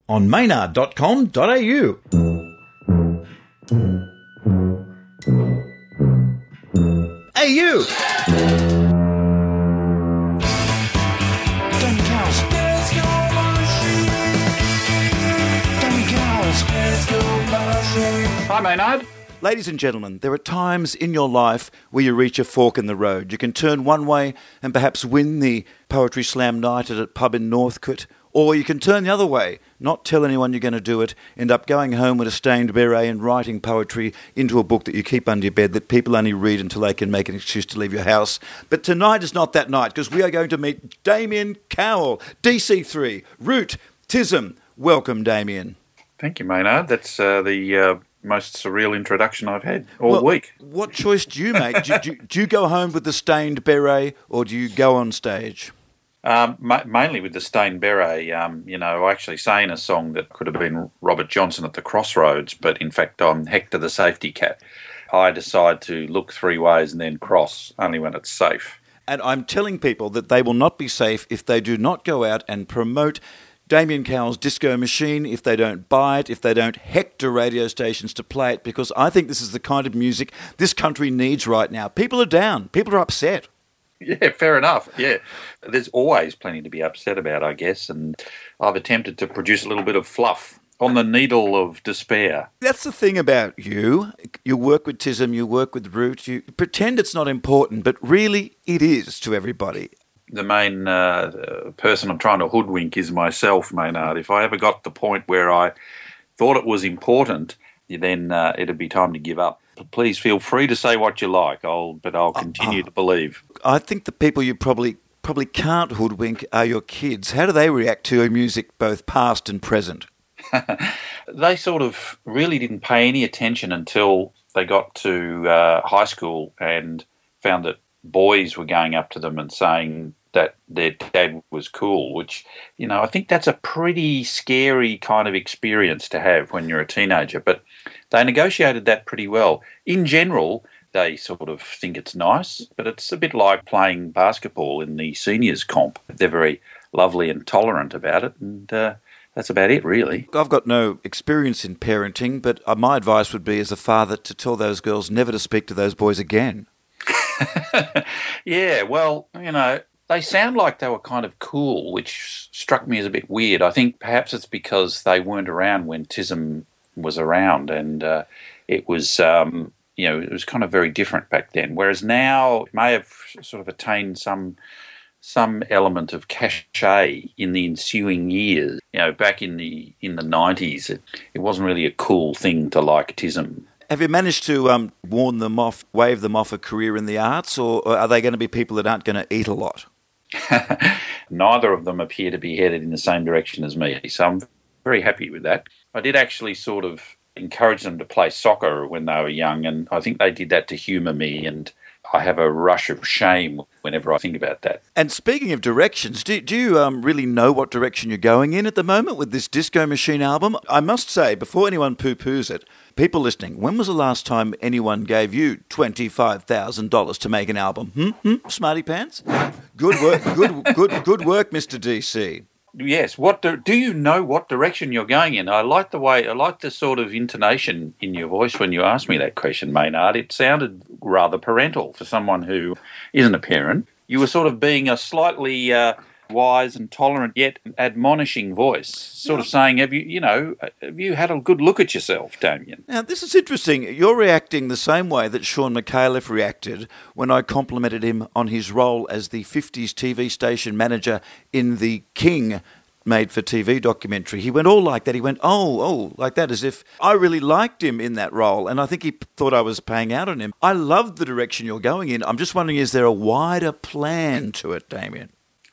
on maynard.com.au. Hey, you! Damien Cowles. Damien Cowles. Hi, Maynard. Ladies and gentlemen, there are times in your life where you reach a fork in the road. You can turn one way and perhaps win the Poetry Slam night at a pub in Northcote, or you can turn the other way, not tell anyone you're going to do it, end up going home with a stained beret and writing poetry into a book that you keep under your bed that people only read until they can make an excuse to leave your house. But tonight is not that night, because we are going to meet Damien Cowles, DC3, Root, Tism. Welcome, Damien. Thank you, Maynard. That's the most surreal introduction I've had all week. What choice do you make? do you go home with the stained beret, or do you go on stage? Mainly with the stained beret. I actually sang a song that could have been Robert Johnson at the Crossroads, but in fact I'm Hector the safety cat. I decide to look three ways and then cross, only when it's safe. And I'm telling people that they will not be safe if they do not go out and promote Damien Cowles' Disco Machine, if they don't buy it, if they don't hector radio stations to play it, because I think this is the kind of music this country needs right now. People are down. People are upset. Yeah, fair enough. Yeah, there's always plenty to be upset about, I guess, and I've attempted to produce a little bit of fluff on the needle of despair. That's the thing about you. You work with Tism, you work with Root, you pretend it's not important, but really it is to everybody. The main person I'm trying to hoodwink is myself, Maynard. If I ever got to the point where I thought it was important, then it'd be time to give up. Please feel free to say what you like, but I'll continue to believe. I think the people you probably can't hoodwink are your kids. How do they react to your music, both past and present? They sort of really didn't pay any attention until they got to high school and found that boys were going up to them and saying that their dad was cool, which, I think that's a pretty scary kind of experience to have when you're a teenager. But they negotiated that pretty well. In general, they sort of think it's nice, but it's a bit like playing basketball in the seniors comp. They're very lovely and tolerant about it, and that's about it, really. I've got no experience in parenting, but my advice would be, as a father, to tell those girls never to speak to those boys again. Yeah, well, they sound like they were kind of cool, which struck me as a bit weird. I think perhaps it's because they weren't around when Tism was around, and it was, it was kind of very different back then. Whereas now it may have sort of attained some element of cachet in the ensuing years. Back in the 90s, it wasn't really a cool thing to like Tism. Have you managed to wave them off a career in the arts, or are they going to be people that aren't going to eat a lot? Neither of them appear to be headed in the same direction as me, so I'm very happy with that. I did actually sort of encourage them to play soccer when they were young, and I think they did that to humour me, and I have a rush of shame whenever I think about that. And speaking of directions, do you really know what direction you're going in at the moment with this Disco Machine album? I must say, before anyone poo-poos it, people listening, when was the last time anyone gave you $25,000 to make an album? Smarty pants? Good work, good work, Mr. DC. Yes. Do you know what direction you're going in? I like the sort of intonation in your voice when you asked me that question, Maynard. It sounded rather parental for someone who isn't a parent. You were sort of being a slightly wise and tolerant yet admonishing voice, sort of saying, have you had a good look at yourself, Damien? Now, this is interesting. You're reacting the same way that Sean McAuliffe reacted when I complimented him on his role as the 50s TV station manager in the King made-for-TV documentary. He went all like that. He went, oh, like that, as if I really liked him in that role, and I think he thought I was paying out on him. I love the direction you're going in. I'm just wondering, is there a wider plan to it, Damien?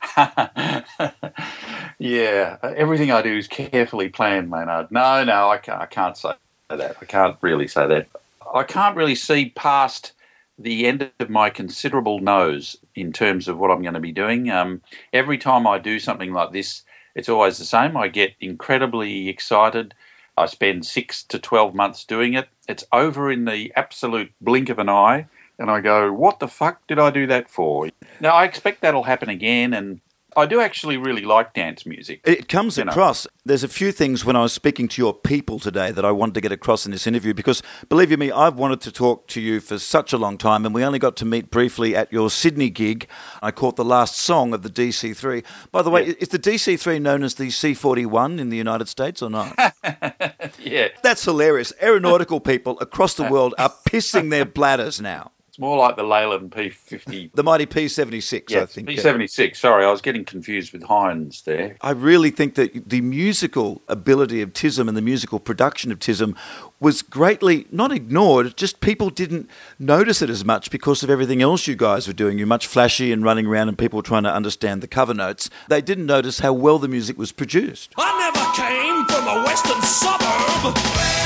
Yeah, everything I do is carefully planned, Maynard. No, I can't say that. I can't really say that. I can't really see past the end of my considerable nose in terms of what I'm going to be doing. Every time I do something like this, it's always the same. I get incredibly excited. I spend 6 to 12 months doing it. It's over in the absolute blink of an eye. And I go, what the fuck did I do that for? Now, I expect that'll happen again, and I do actually really like dance music. It comes across. There's a few things when I was speaking to your people today that I wanted to get across in this interview because, believe you me, I've wanted to talk to you for such a long time, and we only got to meet briefly at your Sydney gig. I caught the last song of the DC3. By the way, is the DC3 known as the C41 in the United States or not? Yeah. That's hilarious. Aeronautical people across the world are pissing their bladders now. It's more like the Leyland P50. The mighty P76, Yeah, I think. P76. Sorry, I was getting confused with Heinz there. I really think that the musical ability of TISM and the musical production of TISM was greatly not ignored, just people didn't notice it as much because of everything else you guys were doing. You're much flashy and running around and people were trying to understand the cover notes. They didn't notice how well the music was produced. I never came from a western suburb.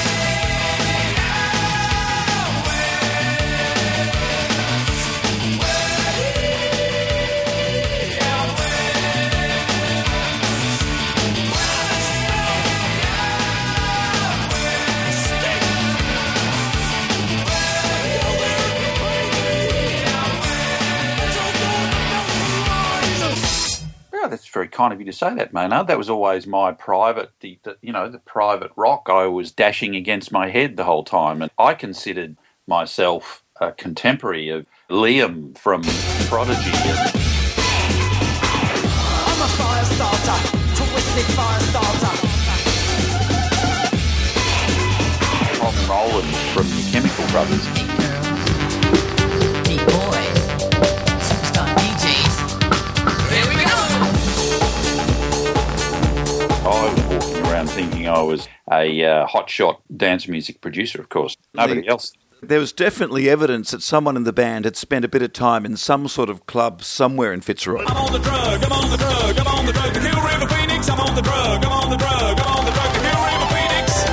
That's very kind of you to say that, Maynard. That was always my private, the private rock I was dashing against my head the whole time. And I considered myself a contemporary of Liam from Prodigy. I'm a fire starter, twisted fire starter. Tom Rowland from the Chemical Brothers. Hey girls, hey boys, superstar DJs. Here we go! I was walking around thinking I was a hotshot dance music producer, of course. Nobody else. There was definitely evidence that someone in the band had spent a bit of time in some sort of club somewhere in Fitzroy. I'm on the drug, I'm on the drug, I'm on the drug to kill River Phoenix. I'm on the drug, I'm on the drug, I'm on the drug to kill River Phoenix.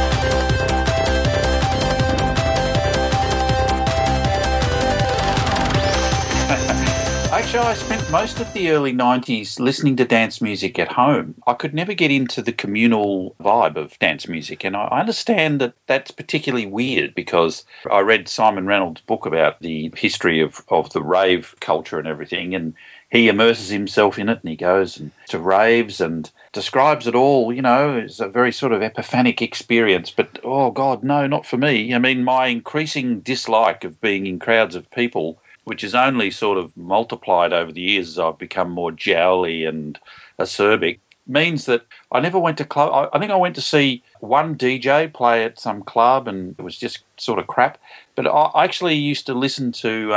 Actually, I spent most of the early 90s listening to dance music at home. I could never get into the communal vibe of dance music, and I understand that that's particularly weird because I read Simon Reynolds' book about the history of the rave culture and everything, and he immerses himself in it, and he goes to raves and describes it all, it's a very sort of epiphanic experience, but, oh, God, no, not for me. I mean, my increasing dislike of being in crowds of people, which is only sort of multiplied over the years as I've become more jowly and acerbic, means that I never went to club. I think I went to see one DJ play at some club and it was just sort of crap. But I actually used to listen to,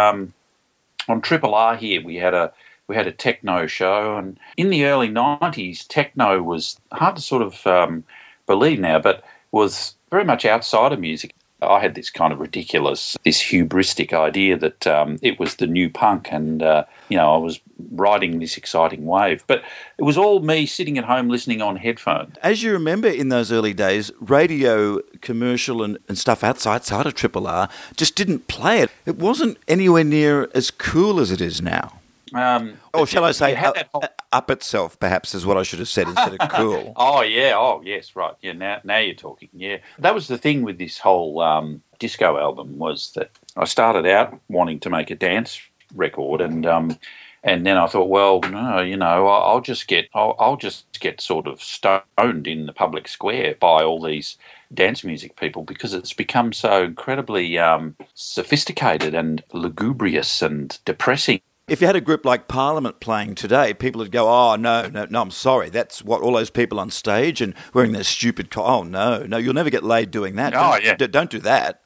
on Triple R here, we had a techno show, and in the early 90s, techno was hard to sort of believe now, but was very much outside of music. I had this kind of ridiculous, this hubristic idea that it was the new punk and, I was riding this exciting wave. But it was all me sitting at home listening on headphones. As you remember in those early days, radio, commercial and stuff outside of Triple R just didn't play it. It wasn't anywhere near as cool as it is now. Or shall I say, up itself, perhaps, is what I should have said instead of cool. Oh, yeah. Oh, yes, right. Yeah, now you're talking. Yeah. That was the thing with this whole disco album was that I started out wanting to make a dance record and then I thought, well, no, I'll just get sort of stoned in the public square by all these dance music people because it's become so incredibly sophisticated and lugubrious and depressing. If you had a group like Parliament playing today, people would go, oh, no, I'm sorry. That's what all those people on stage and wearing their stupid... Oh, no, you'll never get laid doing that. Don't do that.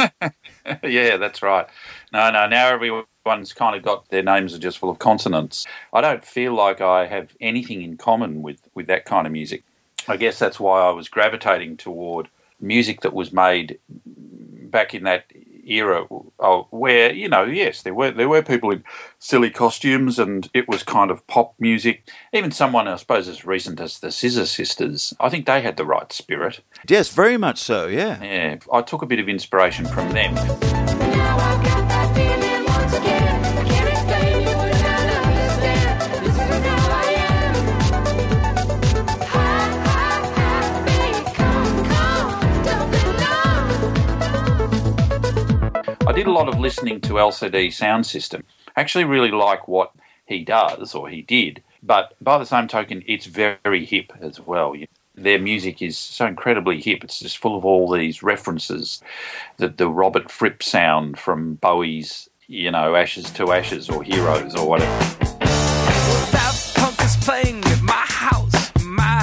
Yeah, that's right. No, now everyone's kind of got their names are just full of consonants. I don't feel like I have anything in common with that kind of music. I guess that's why I was gravitating toward music that was made back in that era where, yes, there were people in silly costumes and it was kind of pop music. Even someone, I suppose, as recent as the Scissor Sisters, I think they had the right spirit. Yes, very much so, yeah. Yeah, I took a bit of inspiration from them. Now I've got that feeling once again. I can't explain it, but I understand. This is how I am. High, baby, come, don't be long. I did a lot of listening to LCD Sound System. I actually really like what he does, or he did, But by the same token, it's very hip as well. Their music is so incredibly hip. It's just full of all these references. The Robert Fripp sound from Bowie's, Ashes to Ashes or Heroes or whatever. Daft Punk is playing at my house,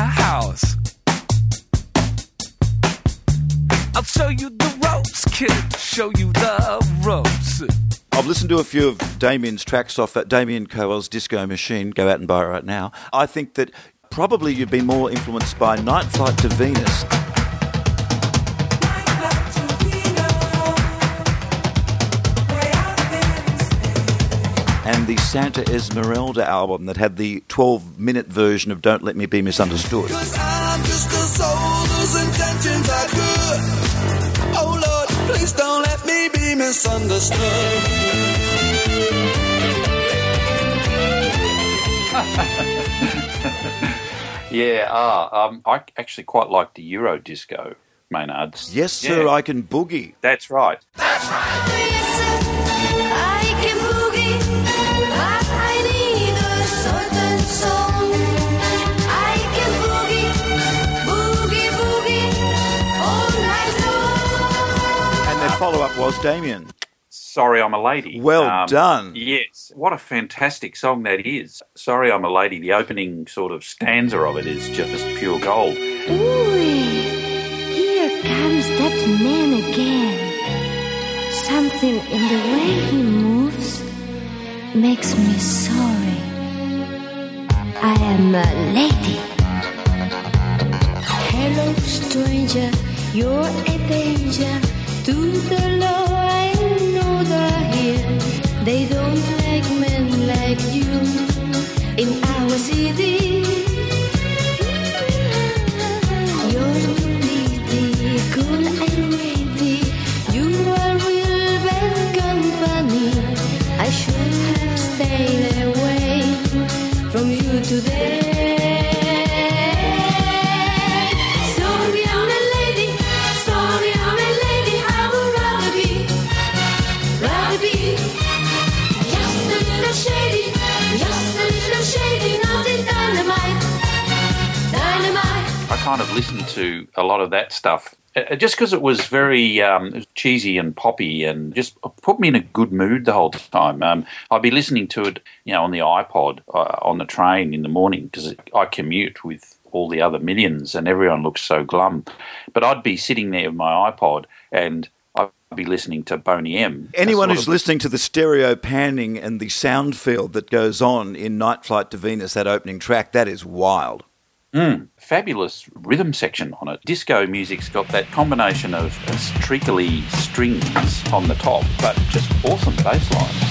I'll show you the ropes, kid, show you the ropes. I've listened to a few of Damien's tracks off Damien Coel's Disco Machine. Go out and buy it right now. I think that probably you've been more influenced by Night Flight to Venus. And the Santa Esmeralda album that had the 12-minute version of Don't Let Me Be Misunderstood. 'Cause I'm just a soul whose intentions are good. Oh Lord, please don't let me be misunderstood. I actually quite like the Euro disco, Maynard. Yes, sir, Yeah. I Can Boogie. That's right. I can boogie, but I need a certain song. I can boogie, boogie, boogie, all night long. And their follow-up was Damien. Sorry I'm a Lady. Well done. Yes. What a fantastic song that is. Sorry I'm a Lady. The opening sort of stanza of it is just pure gold. Ooh, here comes that man again. Something in the way he moves makes me sorry. I am a lady. Hello, stranger, you're a danger to the law. I know they're here. They don't like men like you in our city. You're pretty, cool and witty. You are real bad company. I should have stayed away from you today. Sorry, I'm a lady. Sorry, I'm a lady. I would rather be just a little shady, nothing dynamite. I kind of listened to a lot of that stuff just because it was very cheesy and poppy and just put me in a good mood the whole time. I'd be listening to it, on the iPod on the train in the morning because I commute with all the other millions and everyone looks so glum. But I'd be sitting there with my iPod and I'd be listening to Boney M. Anyone who's listening to the stereo panning and the sound field that goes on in Night Flight to Venus, that opening track, that is wild. Fabulous rhythm section on it. Disco music's got that combination of treacly strings on the top, but just awesome bass lines.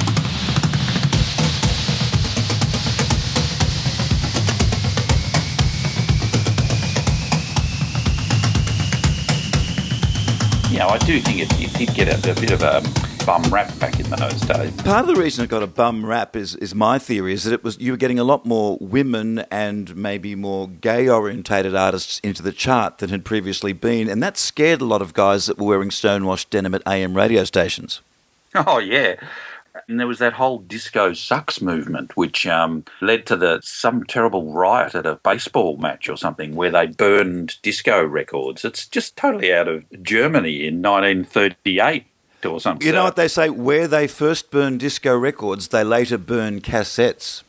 I do think it did get a bit of a bum rap back in those days. Part of the reason it got a bum rap is my theory, is that you were getting a lot more women and maybe more gay-orientated artists into the chart than had previously been, and that scared a lot of guys that were wearing stonewashed denim at AM radio stations. Oh, yeah. And there was that whole disco sucks movement, which led to some terrible riot at a baseball match or something where they burned disco records. It's just totally out of Germany in 1938 or something. You know what they say? Where they first burned disco records, they later burn cassettes.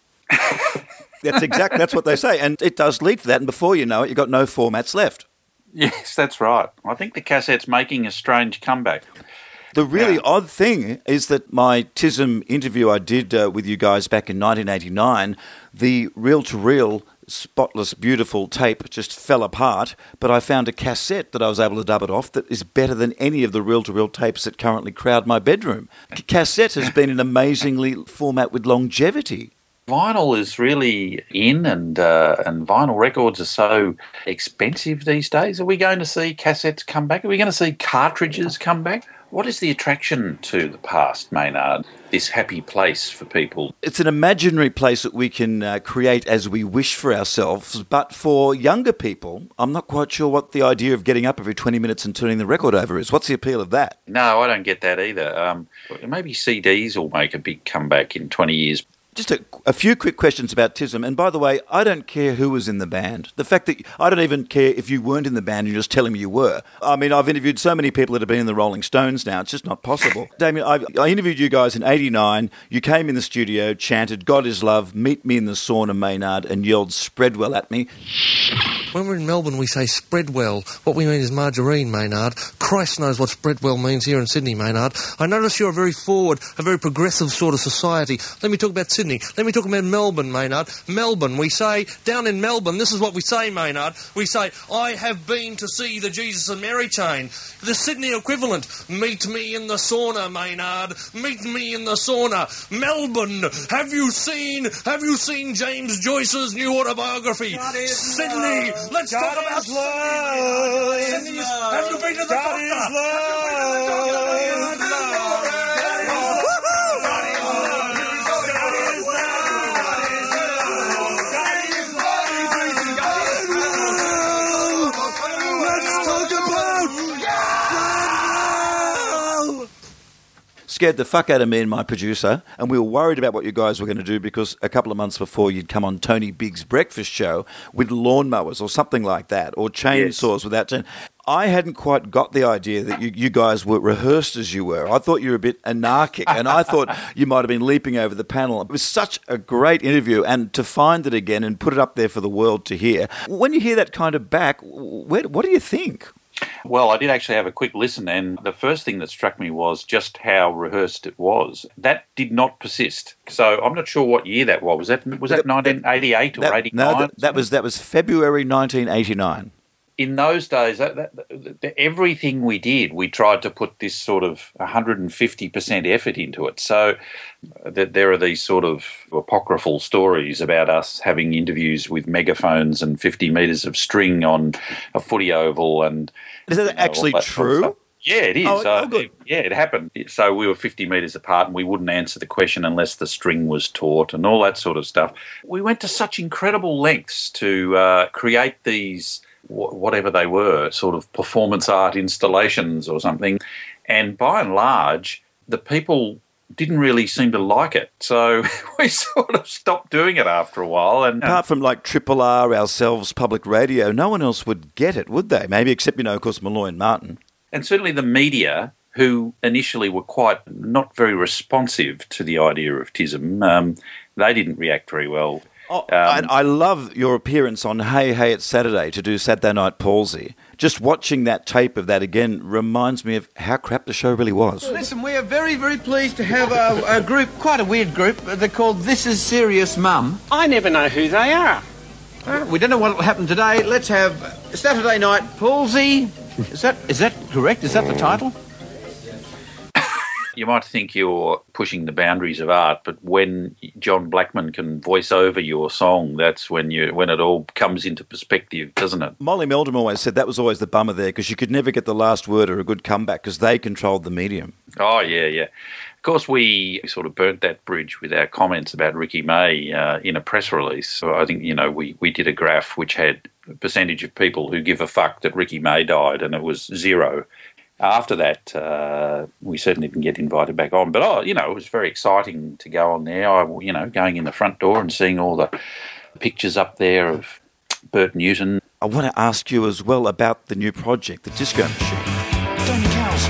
That's what they say. And it does lead to that. And before you know it, you've got no formats left. Yes, that's right. I think the cassette's making a strange comeback. The really odd thing is that my TISM interview I did with you guys back in 1989, the reel-to-reel, spotless, beautiful tape just fell apart, but I found a cassette that I was able to dub it off that is better than any of the reel-to-reel tapes that currently crowd my bedroom. Cassette has been an amazingly format with longevity. Vinyl is really in, and vinyl records are so expensive these days. Are we going to see cassettes come back? Are we going to see cartridges come back? What is the attraction to the past, Maynard? This happy place for people? It's an imaginary place that we can create as we wish for ourselves, but for younger people, I'm not quite sure what the idea of getting up every 20 minutes and turning the record over is. What's the appeal of that? No, I don't get that either. Maybe CDs will make a big comeback in 20 years. Just a few quick questions about Tism. And by the way, I don't care who was in the band. The fact that I don't even care if you weren't in the band and you're just telling me you were. I mean, I've interviewed so many people that have been in the Rolling Stones now. It's just not possible. Damien, I interviewed you guys in 89. You came in the studio, chanted, God is love, meet me in the sauna, Maynard, and yelled Spreadwell at me. When we're in Melbourne, we say Spreadwell. What we mean is margarine, Maynard. Christ knows what Spreadwell means here in Sydney, Maynard. I notice you're a very forward, a very progressive sort of society. Let me talk about Sydney. Let me talk about Melbourne, Maynard. Melbourne, we say, down in Melbourne, this is what we say, Maynard. We say, I have been to see the Jesus and Mary chain. The Sydney equivalent, meet me in the sauna, Maynard. Meet me in the sauna. Melbourne, have you seen James Joyce's new autobiography? Sydney, let's talk about Sydney. Have you been to the Scared the fuck out of me and my producer, and we were worried about what you guys were going to do because a couple of months before you'd come on Tony Bigg's breakfast show with lawnmowers or something like that, or chainsaws without chain. I hadn't quite got the idea that you guys were rehearsed as you were. I thought you were a bit anarchic, and I thought you might have been leaping over the panel. It was such a great interview, and to find it again and put it up there for the world to hear. When you hear that kind of back, what do you think? Well, I did actually have a quick listen, and the first thing that struck me was just how rehearsed it was. That did not persist. So I'm not sure what year that was. Was that 1988 or 89? No, that was February 1989. In those days, everything we did, we tried to put this sort of 150% effort into it. So there are these sort of apocryphal stories about us having interviews with megaphones and 50 metres of string on a footy oval. And is that actually true? Yeah, it is. Good. It happened. So we were 50 metres apart and we wouldn't answer the question unless the string was taut and all that sort of stuff. We went to such incredible lengths to create these, whatever they were, sort of performance art installations or something. And by and large, the people didn't really seem to like it. So we sort of stopped doing it after a while. And apart from like Triple R, ourselves, public radio, no one else would get it, would they? Maybe except, of course, Malloy and Martin. And certainly the media, who initially were quite not very responsive to the idea of Tism, they didn't react very well. I love your appearance on Hey Hey It's Saturday to do Saturday Night Palsy. Just watching that tape of that again reminds me of how crap the show really was. Listen, we are very, very pleased to have a group, quite a weird group. They're called This Is Serious Mum. I never know who they are. We don't know what will happen today. Let's have Saturday Night Palsy. Is that correct? Is that the title? You might think you're pushing the boundaries of art, but when John Blackman can voice over your song, that's when it all comes into perspective, doesn't it? Molly Meldrum always said that was always the bummer there because you could never get the last word or a good comeback because they controlled the medium. Oh, yeah. Of course, we sort of burnt that bridge with our comments about Ricky May in a press release. So I think, we did a graph which had a percentage of people who give a fuck that Ricky May died, and it was 0. After that, we certainly didn't get invited back on. But, it was very exciting to go on there. Going in the front door and seeing all the pictures up there of Bert Newton. I want to ask you as well about the new project, the Disco Machine. Tony Cowles.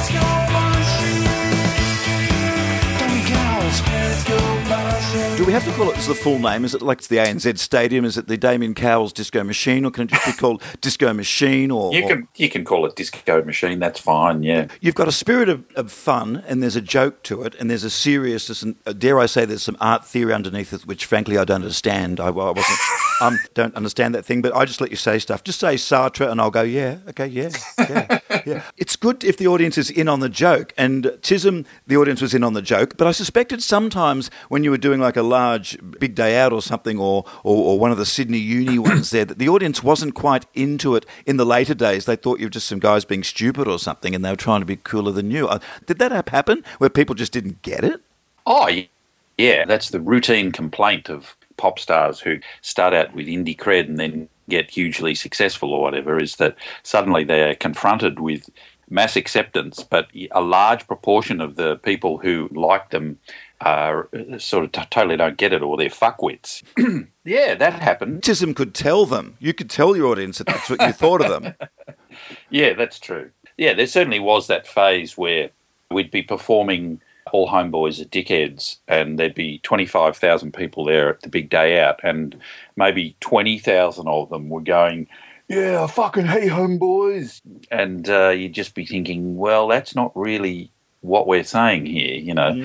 Do we have to call it the full name? Is it like it's the ANZ Stadium? Is it the Damien Cowles Disco Machine? Or can it just be called Disco Machine? You can call it Disco Machine, that's fine, yeah. You've got a spirit of fun, and there's a joke to it, and there's a seriousness, and dare I say there's some art theory underneath it, which frankly I don't understand. I don't understand that thing, but I just let you say stuff. Just say Sartre, and I'll go, yeah, okay, yeah. It's good if the audience is in on the joke, and Tism, the audience was in on the joke, but I suspected sometimes when you were doing like a large big day out or something, or one of the Sydney uni ones there, that the audience wasn't quite into it in the later days. They thought you were just some guys being stupid or something, and they were trying to be cooler than you. Did that happen, where people just didn't get it? Oh, yeah. That's the routine complaint of pop stars who start out with indie cred and then get hugely successful or whatever, is that suddenly they're confronted with mass acceptance, but a large proportion of the people who like them sort of totally don't get it, or they're fuckwits. Yeah, that happened. TISM could tell them. You could tell your audience that that's what you thought of them. Yeah, that's true. Yeah, there certainly was that phase where we'd be performing All Homeboys are Dickheads, and there'd be 25,000 people there at the big day out, and maybe 20,000 of them were going, "Yeah, I fucking hate Homeboys." And you'd just be thinking, well, that's not really what we're saying here, you know.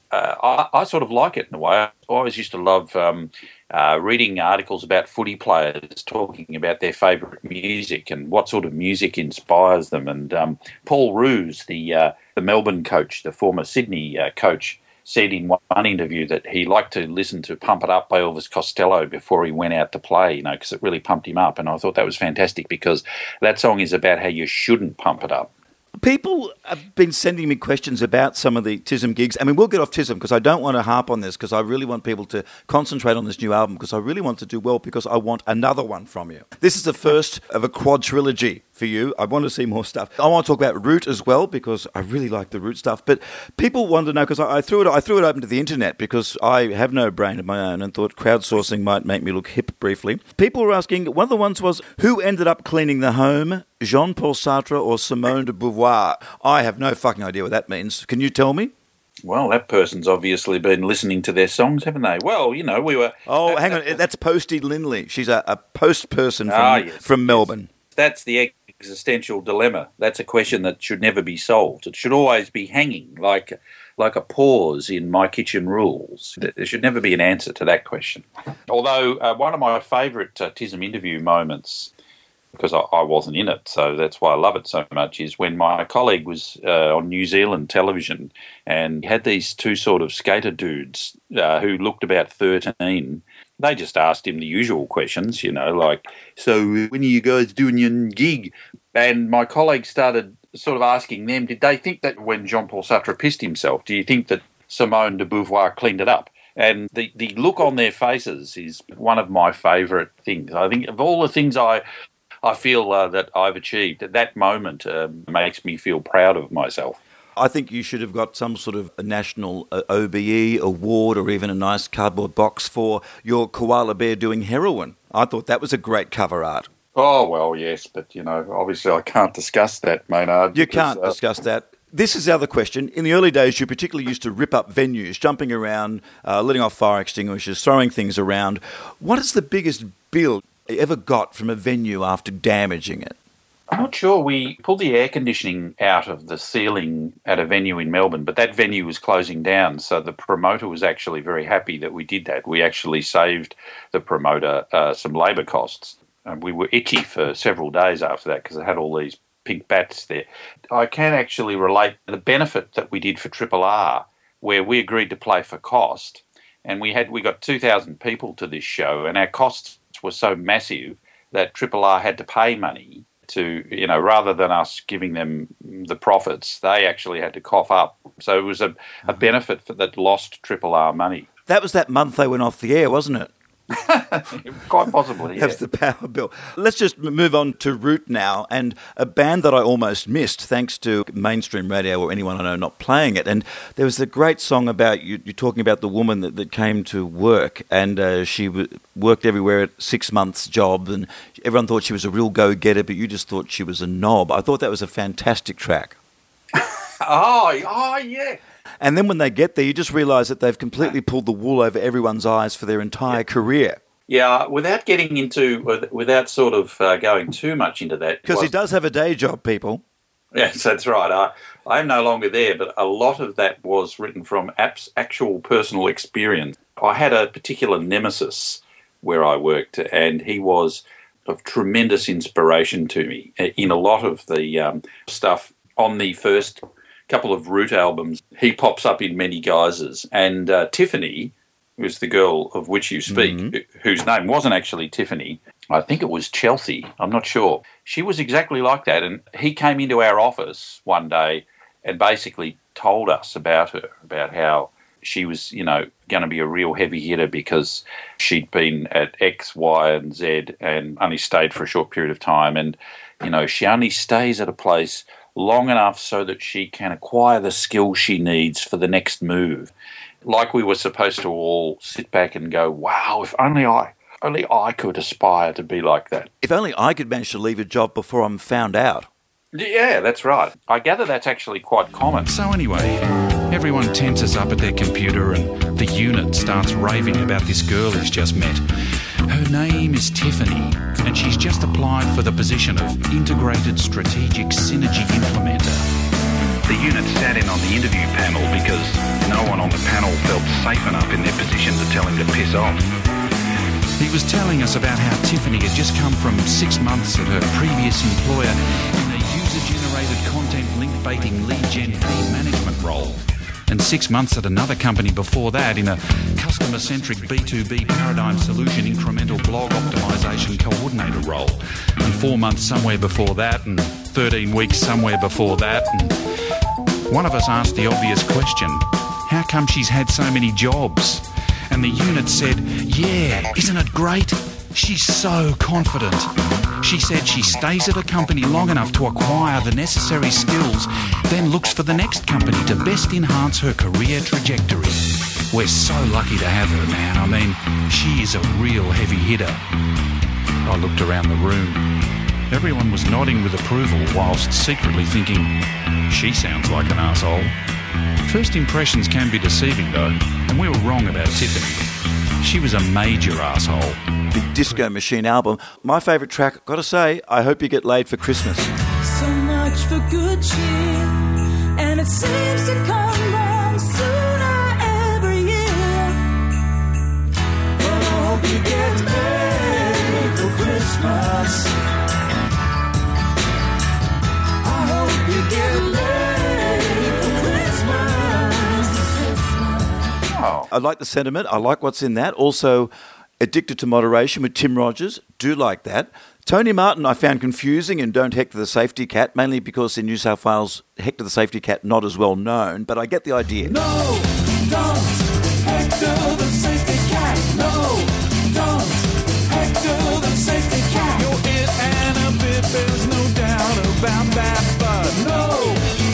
I sort of like it in a way. I always used to love reading articles about footy players talking about their favourite music and what sort of music inspires them. And Paul Roos, the Melbourne coach, the former Sydney coach, said in one interview that he liked to listen to Pump It Up by Elvis Costello before he went out to play, you know, because it really pumped him up. And I thought that was fantastic because that song is about how you shouldn't pump it up. People have been sending me questions about some of the TISM gigs. I mean, we'll get off TISM because I don't want to harp on this because I really want people to concentrate on this new album because I really want to do well because I want another one from you. This is the first of a quad trilogy for you. I want to see more stuff. I want to talk about Root as well because I really like the Root stuff. But people want to know because I threw it open to the internet because I have no brain of my own and thought crowdsourcing might make me look hip briefly. People were asking, one of the ones was, who ended up cleaning the home? Jean-Paul Sartre or Simone de Beauvoir? I have no fucking idea what that means. Can you tell me? Well, that person's obviously been listening to their songs, haven't they? Well, you know, we were... Oh, hang on. That's Posty Lindley. She's a post person from Melbourne. That's the existential dilemma. That's a question that should never be solved. It should always be hanging, like a pause in My Kitchen Rules. There should never be an answer to that question. Although one of my favourite TISM interview moments, because I wasn't in it, so that's why I love it so much, is when my colleague was on New Zealand television and had these two sort of skater dudes who looked about 13. They just asked him the usual questions, you know, like, so when are you guys doing your gig? And my colleague started sort of asking them, did they think that when Jean-Paul Sartre pissed himself, do you think that Simone de Beauvoir cleaned it up? And the look on their faces is one of my favourite things. I think of all the things I feel that I've achieved, that moment makes me feel proud of myself. I think you should have got some sort of a national OBE award or even a nice cardboard box for your koala bear doing heroin. I thought that was a great cover art. Oh, well, yes, but, you know, obviously I can't discuss that, Maynard. You can't discuss that. This is the other question. In the early days, you particularly used to rip up venues, jumping around, letting off fire extinguishers, throwing things around. What is the biggest bill you ever got from a venue after damaging it? I'm not sure. We pulled the air conditioning out of the ceiling at a venue in Melbourne, but that venue was closing down, so the promoter was actually very happy that we did that. We actually saved the promoter some labour costs. And we were itchy for several days after that because it had all these pink bats there. I can actually relate the benefit that we did for Triple R, where we agreed to play for cost, and we got 2,000 people to this show, and our costs were so massive that Triple R had to pay money to, you know, rather than us giving them the profits, they actually had to cough up. So it was a benefit that lost Triple R money. That was that month they went off the air, wasn't it? Quite possibly, yeah. That's the power bill. Let's just move on to Root now, and a band that I almost missed thanks to mainstream radio or anyone I know not playing it. And there was a great song about you're talking about the woman that came to work, and she worked everywhere at 6 months job, and everyone thought she was a real go-getter, but you just thought she was a knob. I thought that was a fantastic track. Oh, yeah. And then when they get there, you just realise that they've completely pulled the wool over everyone's eyes for their entire career. Yeah, without getting into, without sort of going too much into that. Because he does have a day job, people. Yes, that's right. I am no longer there, but a lot of that was written from actual personal experience. I had a particular nemesis where I worked, and he was of tremendous inspiration to me in a lot of the stuff on the first couple of Root albums. He pops up in many guises, and Tiffany, who's the girl of which you speak, whose name wasn't actually Tiffany, I think it was Chelsea, I'm not sure. She was exactly like that, and he came into our office one day and basically told us about her, about how she was, you know, going to be a real heavy hitter because she'd been at X, Y, and Z and only stayed for a short period of time, and, you know, she only stays at a place long enough so that she can acquire the skills she needs for the next move. Like we were supposed to all sit back and go, wow, if only I could aspire to be like that. If only I could manage to leave a job before I'm found out. Yeah, that's right. I gather that's actually quite common. So anyway, everyone tenses up at their computer and the unit starts raving about this girl he's just met. Her name is Tiffany, and she's just applied for the position of Integrated Strategic Synergy Implementer. The unit sat in on the interview panel because no one on the panel felt safe enough in their position to tell him to piss off. He was telling us about how Tiffany had just come from 6 months at her previous employer in a user-generated content link-baiting lead gen feed management role, and 6 months at another company before that in a customer-centric B2B paradigm solution incremental blog optimization coordinator role, and 4 months somewhere before that, and 13 weeks somewhere before that. And one of us asked the obvious question, how come she's had so many jobs? And the unit said, yeah, isn't it great? She's so confident. She said she stays at a company long enough to acquire the necessary skills, then looks for the next company to best enhance her career trajectory. We're so lucky to have her, man. I mean, she is a real heavy hitter. I looked around the room. Everyone was nodding with approval whilst secretly thinking, she sounds like an arsehole. First impressions can be deceiving, though, and we were wrong about Tiffany. She was a major arsehole. The Disco Machine album. My favourite track, got to say, I Hope You Get Laid for Christmas. So much for good cheer, and it seems to come round sooner every year. And I hope you get laid for Christmas. I hope you get laid for Christmas. Oh. I like the sentiment. I like what's in that. Also, Addicted to Moderation with Tim Rogers. Do like that. Tony Martin I found confusing in Don't Hector the Safety Cat, mainly because in New South Wales, Hector the Safety Cat not as well known, but I get the idea. No, don't Hector the Safety Cat. No, don't Hector the Safety Cat. You're it and a bit, there's no doubt about that, but no,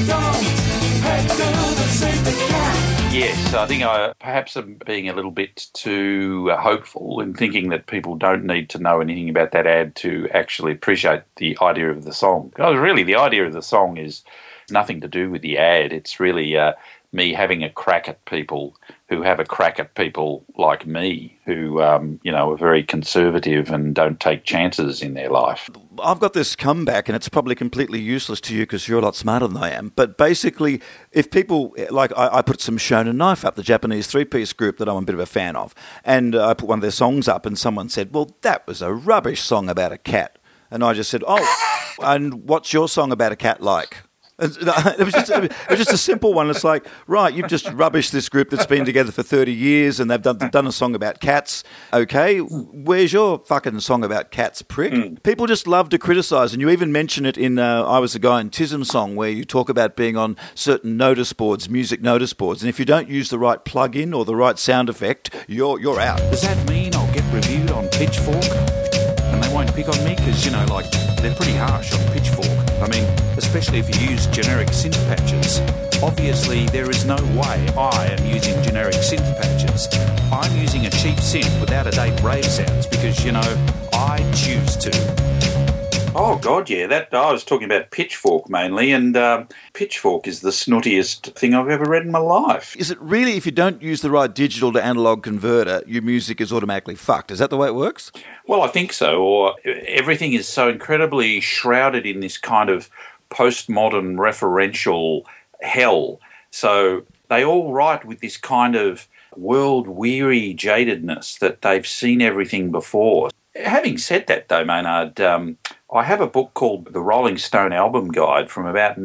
don't Hector the Safety Cat. Yes, I think I perhaps am being a little bit too hopeful in thinking that people don't need to know anything about that ad to actually appreciate the idea of the song. Because really, the idea of the song is nothing to do with the ad. It's really me having a crack at people who have a crack at people like me who, are very conservative and don't take chances in their life. I've got this comeback, and it's probably completely useless to you because you're a lot smarter than I am. But basically, if people, like I put some Shonen Knife up, the Japanese three-piece group that I'm a bit of a fan of, and I put one of their songs up, and someone said, well, that was a rubbish song about a cat. And I just said, oh, and what's your song about a cat like? It was just a simple one. It's like, right, you've just rubbished this group that's been together for 30 years and they've done a song about cats. Okay, where's your fucking song about cats, prick? People just love to criticise, and you even mention it in I Was a Guy in Tism song, where you talk about being on certain notice boards, music notice boards, and if you don't use the right plug-in or the right sound effect, you're out. Does that mean I'll get reviewed on Pitchfork? And they won't pick on me because, they're pretty harsh on Pitchfork. I mean, especially if you use generic synth patches. Obviously, there is no way I am using generic synth patches. I'm using a cheap synth with out-of-date rave sounds because, I choose to. Oh, God, yeah. I was talking about Pitchfork mainly, and Pitchfork is the snootiest thing I've ever read in my life. Is it really, if you don't use the right digital to analog converter, your music is automatically fucked? Is that the way it works? Well, I think so. Or everything is so incredibly shrouded in this kind of postmodern referential hell. So they all write with this kind of world-weary jadedness that they've seen everything before. Having said that, though, Maynard, I have a book called The Rolling Stone Album Guide from about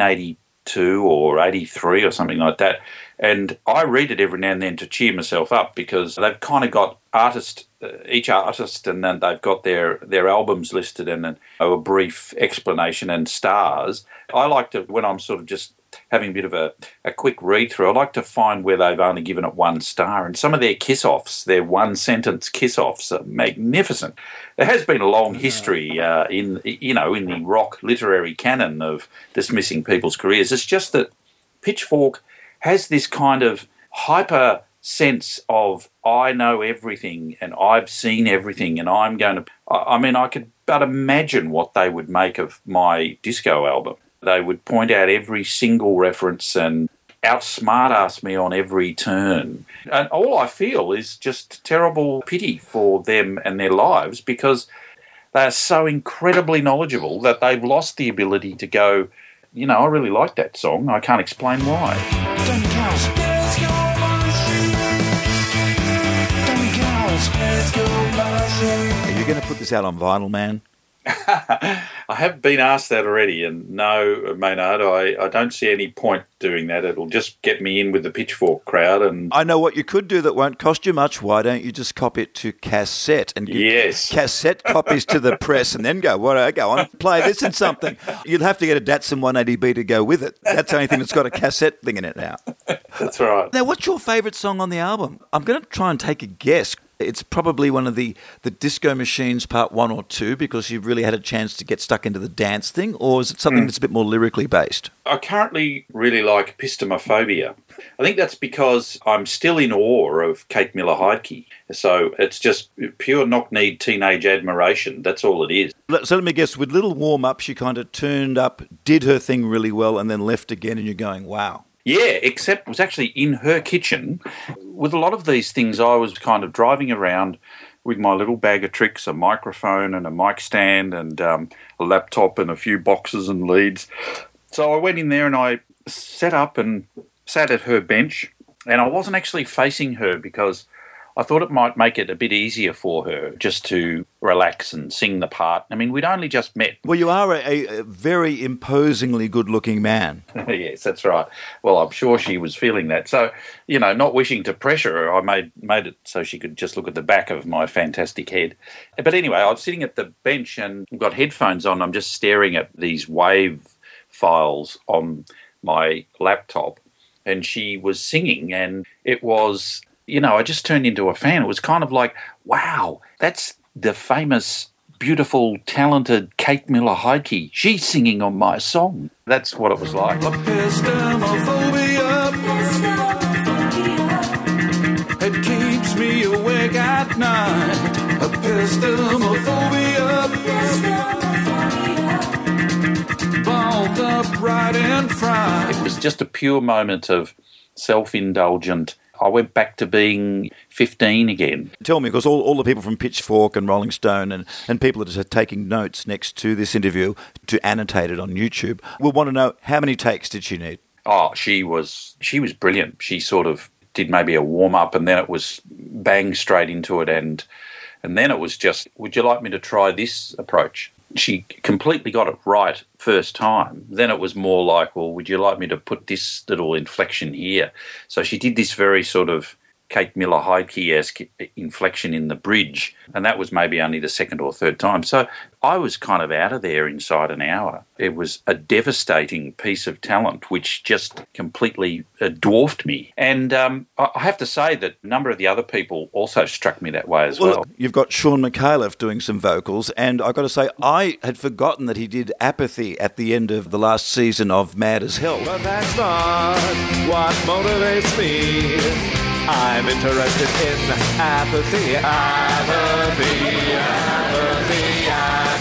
1982 or 83 or something like that, and I read it every now and then to cheer myself up because they've kind of got each artist, and then they've got their albums listed and a brief explanation and stars. I like to, when I'm sort of just having a bit of a quick read-through, I like to find where they've only given it 1 star. And some of their kiss-offs, their one-sentence kiss-offs, are magnificent. There has been a long history in the rock literary canon of dismissing people's careers. It's just that Pitchfork has this kind of hyper sense of I know everything and I've seen everything and I'm going to... I could but imagine what they would make of my disco album. They would point out every single reference and outsmart-ass me on every turn. And all I feel is just terrible pity for them and their lives because they are so incredibly knowledgeable that they've lost the ability to go, I really like that song. I can't explain why. Are you going to put this out on vinyl, man? I have been asked that already, and no, Maynard, I don't see any point doing that. It'll just get me in with the Pitchfork crowd. And I know what you could do that won't cost you much. Why don't you just copy it to cassette and give cassette copies to the press and then go on, play this and something. You'd have to get a Datsun 180B to go with it. That's the only thing that's got a cassette thing in it now. That's right. Now, what's your favourite song on the album? I'm going to try and take a guess. It's probably one of the Disco Machines Part 1 or 2 because you've really had a chance to get stuck into the dance thing, or is it something that's a bit more lyrically based? I currently really like Epistemophobia. I think that's because I'm still in awe of Kate Miller-Heidke. So it's just pure knock-kneed teenage admiration. That's all it is. So let me guess, with little warm-up, she kind of turned up, did her thing really well, and then left again, and you're going, wow. Yeah, except it was actually in her kitchen. With a lot of these things, I was kind of driving around with my little bag of tricks, a microphone and a mic stand and a laptop and a few boxes and leads. So I went in there and I set up and sat at her bench, and I wasn't actually facing her because I thought it might make it a bit easier for her just to relax and sing the part. I mean, we'd only just met. Well, you are a very imposingly good-looking man. Yes, that's right. Well, I'm sure she was feeling that. So, not wishing to pressure her, I made it so she could just look at the back of my fantastic head. But anyway, I was sitting at the bench and I've got headphones on. I'm just staring at these wave files on my laptop, and she was singing, and it was... I just turned into a fan. It was kind of like, wow, that's the famous, beautiful, talented Kate Miller-Heidke. She's singing on my song. That's what it was like. Epistemophobia. It keeps me awake at night. Epistemophobia. Both upright and fried. It was just a pure moment of self-indulgent. I went back to being 15 again. Tell me, because all the people from Pitchfork and Rolling Stone and people that are taking notes next to this interview to annotate it on YouTube will want to know, how many takes did she need? Oh, she was brilliant. She sort of did maybe a warm-up and then it was bang straight into it and then it was just, would you like me to try this approach? She completely got it right first time. Then it was more like, well, would you like me to put this little inflection here? So she did this very sort of Kate Miller-Heidke-esque inflection in the bridge, and that was maybe only the second or third time. So I was kind of out of there inside an hour. It was a devastating piece of talent which just completely dwarfed me. And I have to say that a number of the other people also struck me that way as well. You've got Sean McAuliffe doing some vocals, and I've got to say, I had forgotten that he did Apathy at the end of the last season of Mad as Hell. But that's not what motivates me. I'm interested in apathy, apathy, apathy,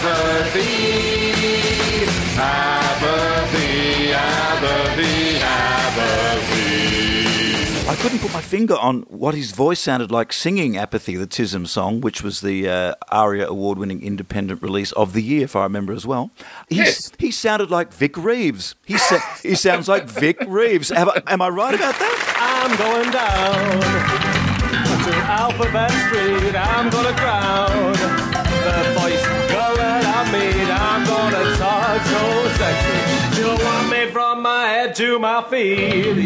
apathy, apathy, apathy, apathy. I couldn't put my finger on what his voice sounded like singing Apathy, the Tism song, which was the ARIA award-winning independent release of the year, if I remember as well. Yes. He sounded like Vic Reeves. He sounds like Vic Reeves. Am I right about that? I'm going down to Alphabet Street. I'm gonna drown the voice girl that I meet. I'm gonna talk so sexy. She'll want me from my head to my feet.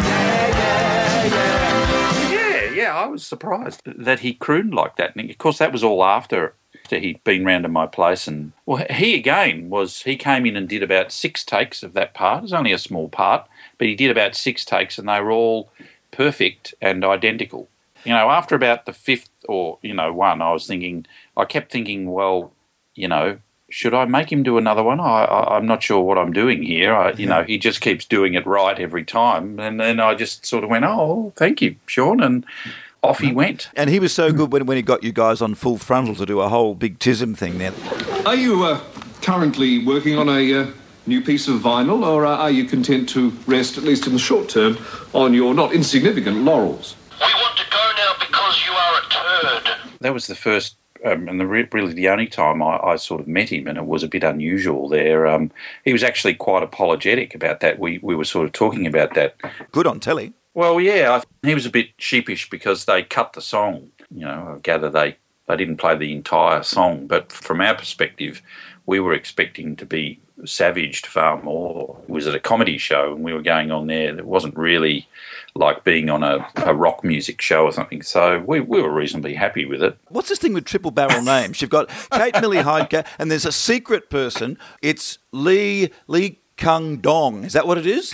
Yeah, I was surprised that he crooned like that. And of course, that was all after after he'd been round to my place, and well, he came in and did about 6 takes of that part. It was only a small part, but he did about 6 takes, and they were all perfect and identical. You know, after about the 5th or, one, I kept thinking, well, should I make him do another one? I'm not sure what I'm doing here. He just keeps doing it right every time. And then I just sort of went, oh, thank you, Sean, and off he went. And he was so good when he got you guys on Full Frontal to do a whole big TISM thing then. Are you currently working on a new piece of vinyl, or are you content to rest, at least in the short term, on your not insignificant laurels? That was the first and really the only time I sort of met him, and it was a bit unusual there. He was actually quite apologetic about that. We were sort of talking about that. Good on telly. Well, yeah, he was a bit sheepish because they cut the song. I gather they didn't play the entire song, but from our perspective, we were expecting to be savaged far more. It was at a comedy show, and we were going on there. It wasn't really like being on a rock music show or something, so we were reasonably happy with it. What's this thing with triple barrel names? You've got Kate Millie Heidke, and there's a secret person. It's Lee Kung Dong. Is that what it is?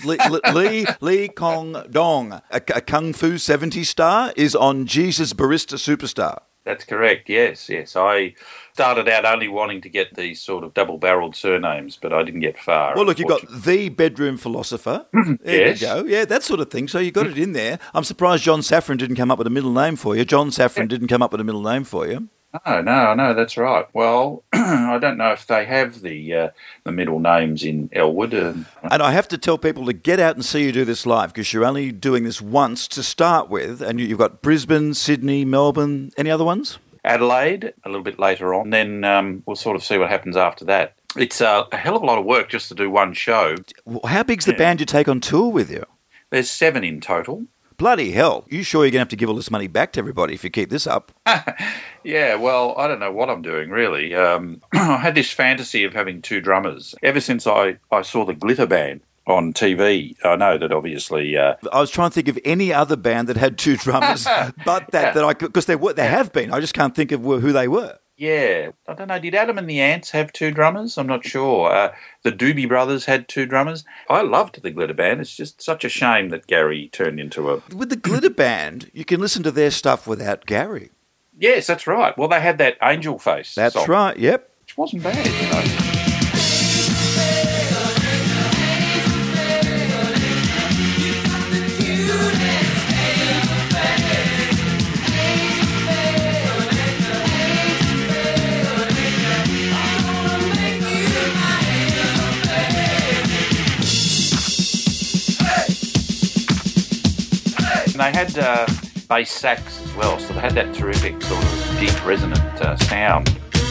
Lee Kung Dong. A Kung Fu 70s star is on Jesus Barista Superstar. That's correct, yes. I started out only wanting to get these sort of double-barreled surnames, but I didn't get far. Well, look, you've got The Bedroom Philosopher. There Yes. you go. Yeah, that sort of thing. So you got it in there. I'm surprised John Safran didn't come up with a middle name for you. John Safran didn't come up with a middle name for you. No, that's right. Well, I don't know if they have the middle names in Elwood. And I have to tell people to get out and see you do this live, because you're only doing this once to start with, and you've got Brisbane, Sydney, Melbourne. Any other ones? Adelaide, a little bit later on. Then we'll sort of see what happens after that. It's a hell of a lot of work just to do one show. How big's the band you take on tour with you? There's 7 in total. Bloody hell. You sure you're going to have to give all this money back to everybody if you keep this up? Yeah, well, I don't know what I'm doing, really. I had this fantasy of having 2 drummers. Ever since I saw the Glitter Band on TV, I know that obviously... I was trying to think of any other band that had 2 drummers, but that I could, because there have been. I just can't think of who they were. Yeah, I don't know. Did Adam and the Ants have 2 drummers? I'm not sure. The Doobie Brothers had 2 drummers. I loved the Glitter Band. It's just such a shame that Gary turned into a... With the Glitter Band, you can listen to their stuff without Gary. Yes, that's right. Well, they had that Angel Face That's song, right, yep. which wasn't bad, And they had bass sax as well, so they had that terrific sort of deep resonant sound.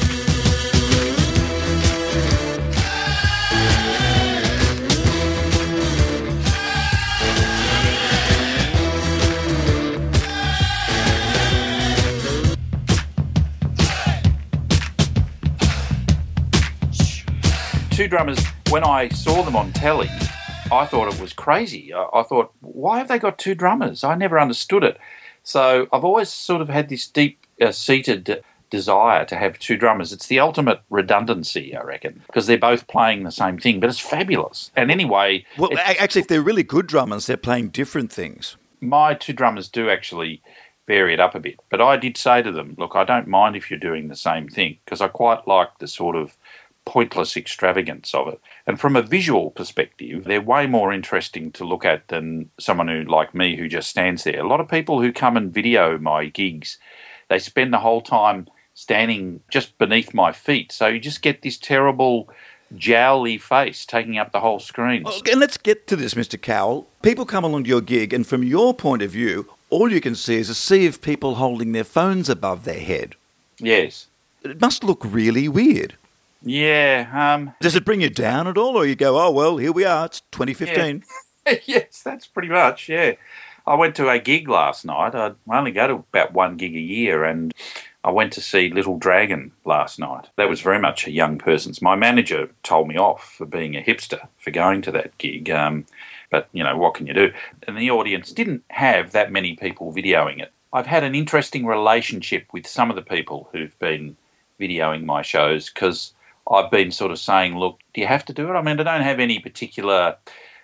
Two drummers, when I saw them on telly, I thought it was crazy. I thought, why have they got 2 drummers? I never understood it. So I've always sort of had this deep-seated desire to have 2 drummers. It's the ultimate redundancy, I reckon, because they're both playing the same thing, but it's fabulous. And anyway... Well, actually, if they're really good drummers, they're playing different things. My 2 drummers do actually vary it up a bit. But I did say to them, look, I don't mind if you're doing the same thing, because I quite like the sort of pointless extravagance of it. And from a visual perspective, they're way more interesting to look at than someone who, like me, who just stands there. A lot of people who come and video my gigs, they spend the whole time standing just beneath my feet. So you just get this terrible jowly face taking up the whole screen. Well, and let's get to this, Mr. Cowell. People come along to your gig, and from your point of view, all you can see is a sea of people holding their phones above their head. Yes. It must look really weird. Yeah. Does it bring you down at all, or you go, oh, well, here we are, it's 2015? Yeah. Yes, that's pretty much, yeah. I went to a gig last night. I only go to about 1 gig a year, and I went to see Little Dragon last night. That was very much a young person's. My manager told me off for being a hipster for going to that gig, but, what can you do? And the audience didn't have that many people videoing it. I've had an interesting relationship with some of the people who've been videoing my shows because I've been sort of saying, look, do you have to do it? I mean, I don't have any particular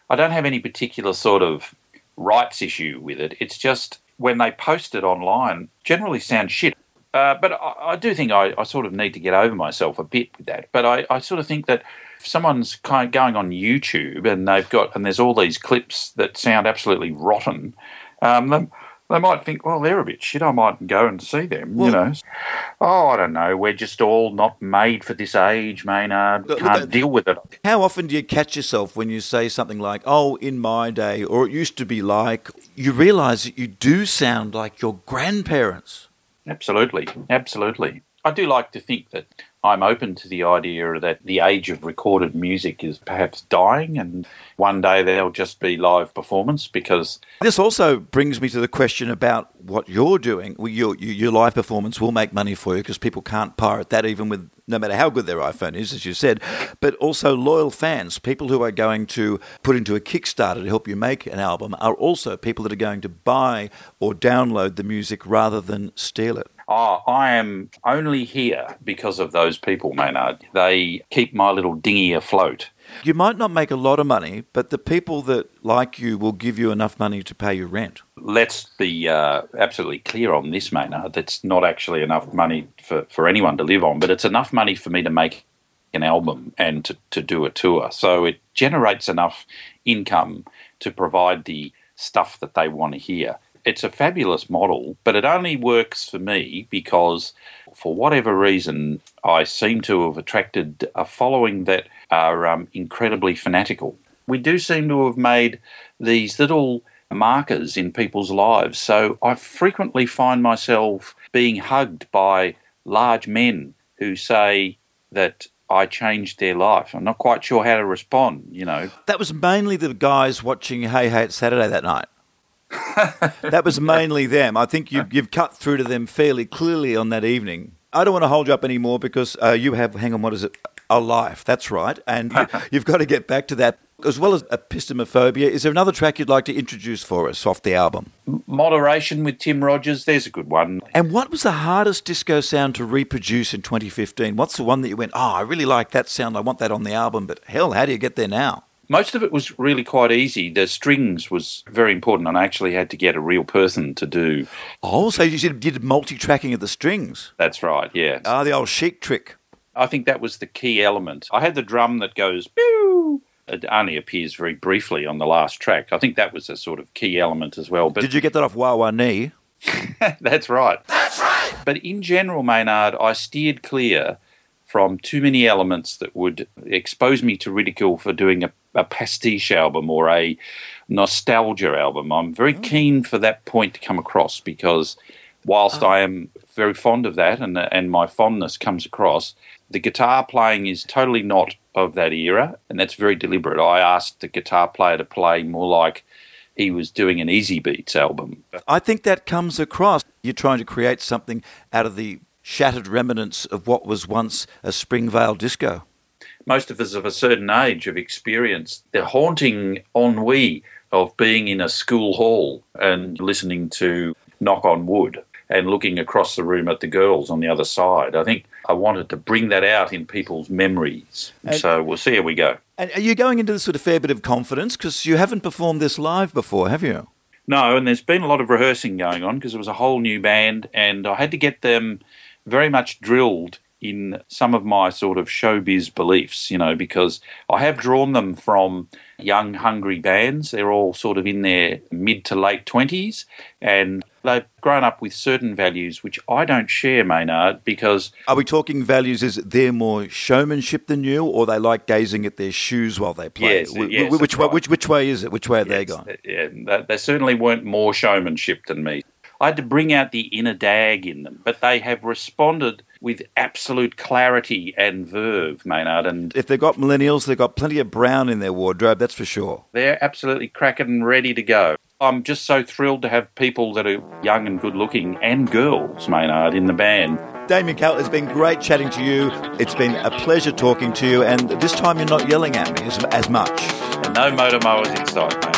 sort of rights issue with it. It's just when they post it online, generally sounds shit. But I do think I sort of need to get over myself a bit with that. But I sort of think that if someone's kind of going on YouTube and there's all these clips that sound absolutely rotten, they might think, well, they're a bit shit. I might go and see them, you know. Oh, I don't know. We're just all not made for this age, Maynard. Can't deal with it. How often do you catch yourself when you say something like, oh, in my day, or it used to be like, you realise that you do sound like your grandparents? Absolutely. I do like to think that I'm open to the idea that the age of recorded music is perhaps dying and one day there'll just be live performance because... This also brings me to the question about what you're doing. Your live performance will make money for you because people can't pirate that even with no matter how good their iPhone is, as you said, but also loyal fans, people who are going to put into a Kickstarter to help you make an album are also people that are going to buy or download the music rather than steal it. Oh, I am only here because of those people, Maynard. They keep my little dinghy afloat. You might not make a lot of money, but the people that like you will give you enough money to pay your rent. Let's be absolutely clear on this, Maynard. That's not actually enough money for anyone to live on, but it's enough money for me to make an album and to do a tour. So it generates enough income to provide the stuff that they want to hear. It's a fabulous model, but it only works for me because, for whatever reason, I seem to have attracted a following that are incredibly fanatical. We do seem to have made these little markers in people's lives, so I frequently find myself being hugged by large men who say that I changed their life. I'm not quite sure how to respond, you know. That was mainly the guys watching Hey Hey It's Saturday that night. That was mainly them. I think you've cut through to them fairly clearly on that evening. I don't want to hold you up anymore because you have, hang on, what is it? A life. That's right. And you've got to get back to that. As well as Epistemophobia, is there another track you'd like to introduce for us off the album? Moderation with Tim Rogers, there's a good one. And what was the hardest disco sound to reproduce in 2015? What's the one that you went, oh, I really like that sound, I want that on the album, but hell, how do you get there now? Most of it was really quite easy. The strings was very important, and I actually had to get a real person to do. Oh, so you did multi-tracking of the strings? That's right, yeah. The old Chic trick. I think that was the key element. I had the drum that goes, pew! It only appears very briefly on the last track. I think that was a sort of key element as well. But did you get that off Wah Wah Nee? That's right. That's right! But in general, Maynard, I steered clear from too many elements that would expose me to ridicule for doing a pastiche album or a nostalgia album. I'm very keen for that point to come across because whilst I am very fond of that and my fondness comes across, the guitar playing is totally not of that era, and that's very deliberate. I asked the guitar player to play more like he was doing an Easy Beats album. I think that comes across. You're trying to create something out of the shattered remnants of what was once a Springvale disco. Most of us of a certain age have experienced the haunting ennui of being in a school hall and listening to Knock on Wood and looking across the room at the girls on the other side. I think I wanted to bring that out in people's memories. So we'll see how we go. And are you going into this with a fair bit of confidence? Because you haven't performed this live before, have you? No, and there's been a lot of rehearsing going on because it was a whole new band and I had to get them very much drilled in some of my sort of showbiz beliefs, you know, because I have drawn them from young, hungry bands. They're all sort of in their mid to late 20s and they've grown up with certain values which I don't share, Maynard, because... Are we talking values as they're more showmanship than you or they like gazing at their shoes while they play? Yes, which way is it? Which way have they gone? Yeah, they certainly weren't more showmanship than me. I had to bring out the inner dag in them, but they have responded with absolute clarity and verve, Maynard. And if they've got millennials, they've got plenty of brown in their wardrobe, that's for sure. They're absolutely cracking and ready to go. I'm just so thrilled to have people that are young and good-looking and girls, Maynard, in the band. Damien Carroll, it's been great chatting to you. It's been a pleasure talking to you, and this time you're not yelling at me as much. And no motor mowers inside, Maynard.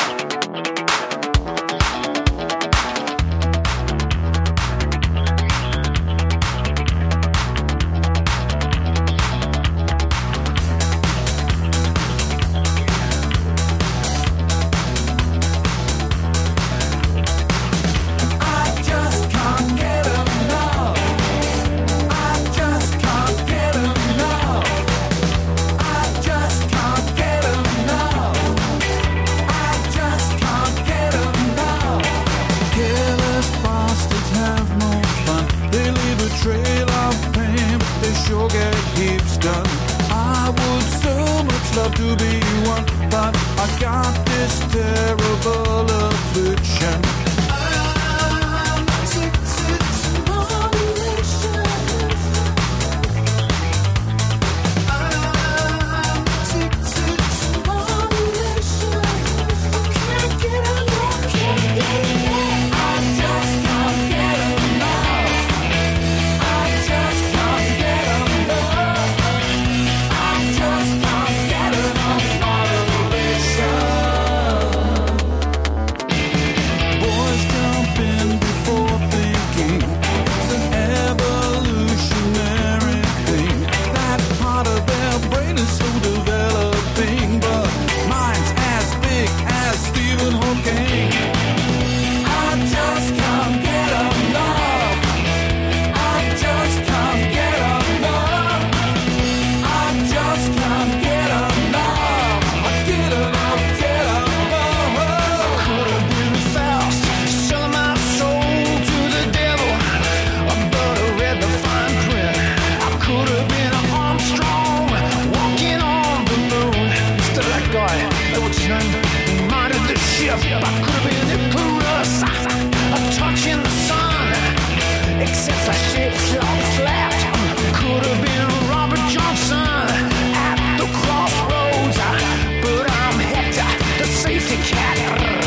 boy, what's his name? He minded the ship. I could have been Icarus, a touch in the sun. Except the ship's all flat. Could have been Robert Johnson at the crossroads. But I'm Hector, the safety cat.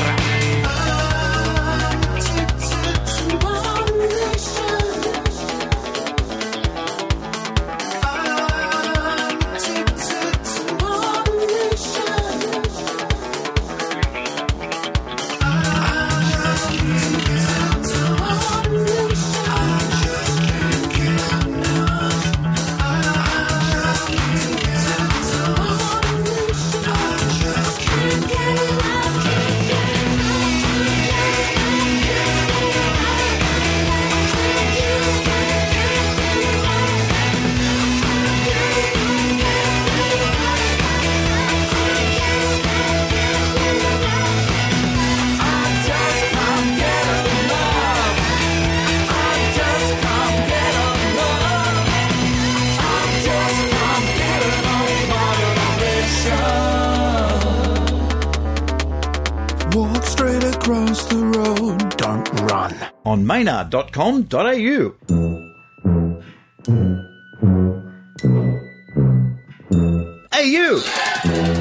Walk straight across the road, don't run. On maynard.com.au. Hey, you!